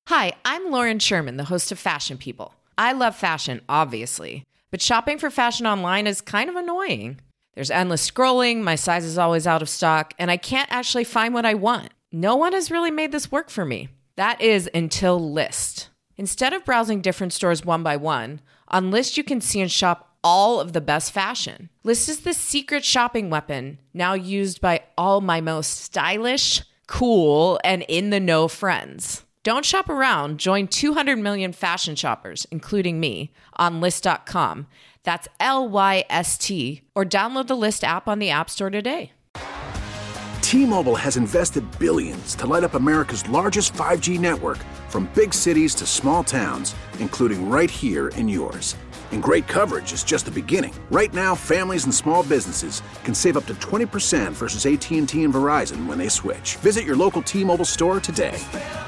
Hi, I'm Lauren Sherman, the host of Fashion People. I love fashion, obviously, but shopping for fashion online is kind of annoying. There's endless scrolling, my size is always out of stock, and I can't actually find what I want. No one has really made this work for me. That is until Lyst. Instead of browsing different stores one by one, on Lyst you can see and shop all of the best fashion. Lyst is the secret shopping weapon, now used by all my most stylish, cool, and in-the-know friends. Don't shop around. Join 200 million fashion shoppers, including me, on Lyst.com. That's Lyst, or download the Lyst app on the App Store today. T-Mobile has invested billions to light up America's largest 5G network, from big cities to small towns, including right here in yours. And great coverage is just the beginning. Right now, families and small businesses can save up to 20% versus AT&T and Verizon when they switch. Visit your local T-Mobile store today.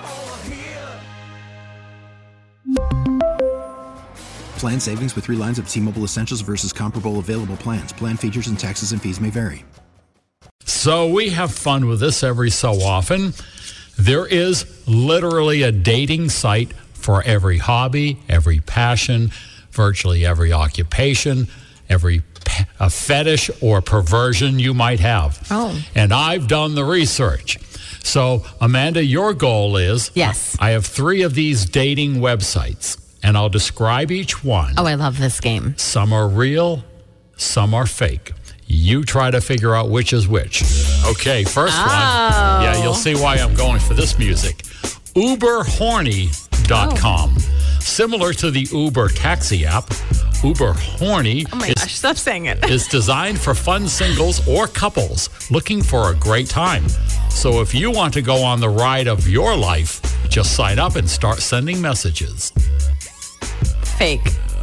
Plan savings with 3 lines of T-Mobile Essentials versus comparable available plans. Plan features and taxes and fees may vary. So we have fun with this every so often. There is literally a dating site for every hobby, every passion, virtually every occupation, every a fetish or perversion you might have. Oh. And I've done the research. So, Amanda, your goal is... Yes. I have 3 of these dating websites, and I'll describe each one. Oh, I love this game. Some are real, some are fake. You try to figure out which is which. Okay, first one. Yeah, you'll see why I'm going for this music. UberHorny.com. Similar to the Uber taxi app, Uber Horny Stop saying it. is designed for fun singles or couples looking for a great time. So if you want to go on the ride of your life, just sign up and start sending messages. Fake.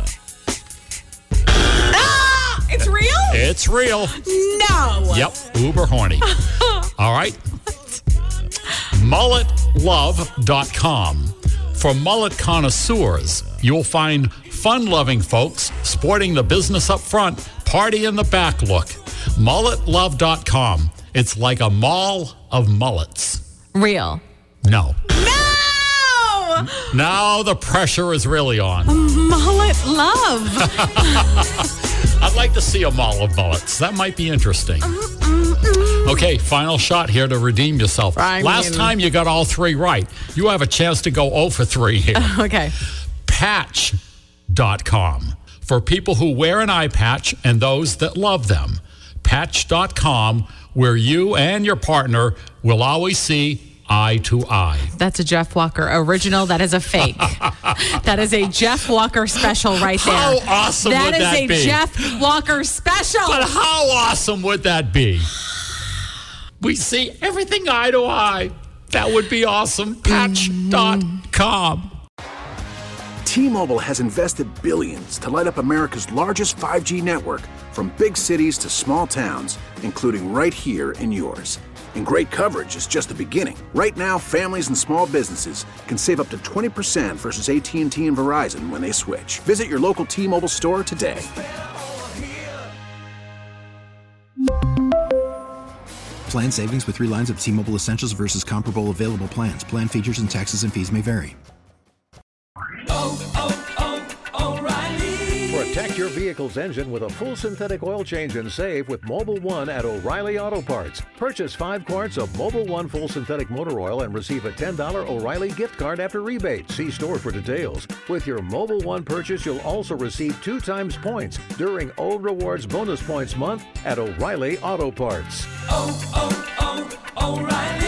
It's real? It's real. No. Yep, Uber Horny. All right. Mulletlove.com. For mullet connoisseurs, you'll find fun-loving folks sporting the business up front, party in the back look. Mulletlove.com. It's like a mall of mullets. Real. No. No! Now the pressure is really on. Mullet love. I'd like to see a mall of mullets. That might be interesting. Okay, final shot here to redeem yourself. Last time you got all 3 right. You have a chance to go 0 for 3 here. Okay. Patch.com. For people who wear an eye patch and those that love them. Patch.com, where you and your partner will always see eye to eye. That's a Jeff Walker original. That is a fake. That is a Jeff Walker special right there. How awesome would that be? That is a Jeff Walker special. But how awesome would that be? We see everything eye to eye. That would be awesome. Patch.com. T-Mobile has invested billions to light up America's largest 5G network, from big cities to small towns, including right here in yours. And great coverage is just the beginning. Right now, families and small businesses can save up to 20% versus AT&T and Verizon when they switch. Visit your local T-Mobile store today. Plan savings with 3 lines of T-Mobile Essentials versus comparable available plans. Plan features and taxes and fees may vary. Protect your vehicle's engine with a full synthetic oil change and save with Mobil 1 at O'Reilly Auto Parts. Purchase 5 quarts of Mobil 1 full synthetic motor oil and receive a $10 O'Reilly gift card after rebate. See store for details. With your Mobil 1 purchase, you'll also receive 2 times points during O Rewards Bonus Points Month at O'Reilly Auto Parts. O'Reilly.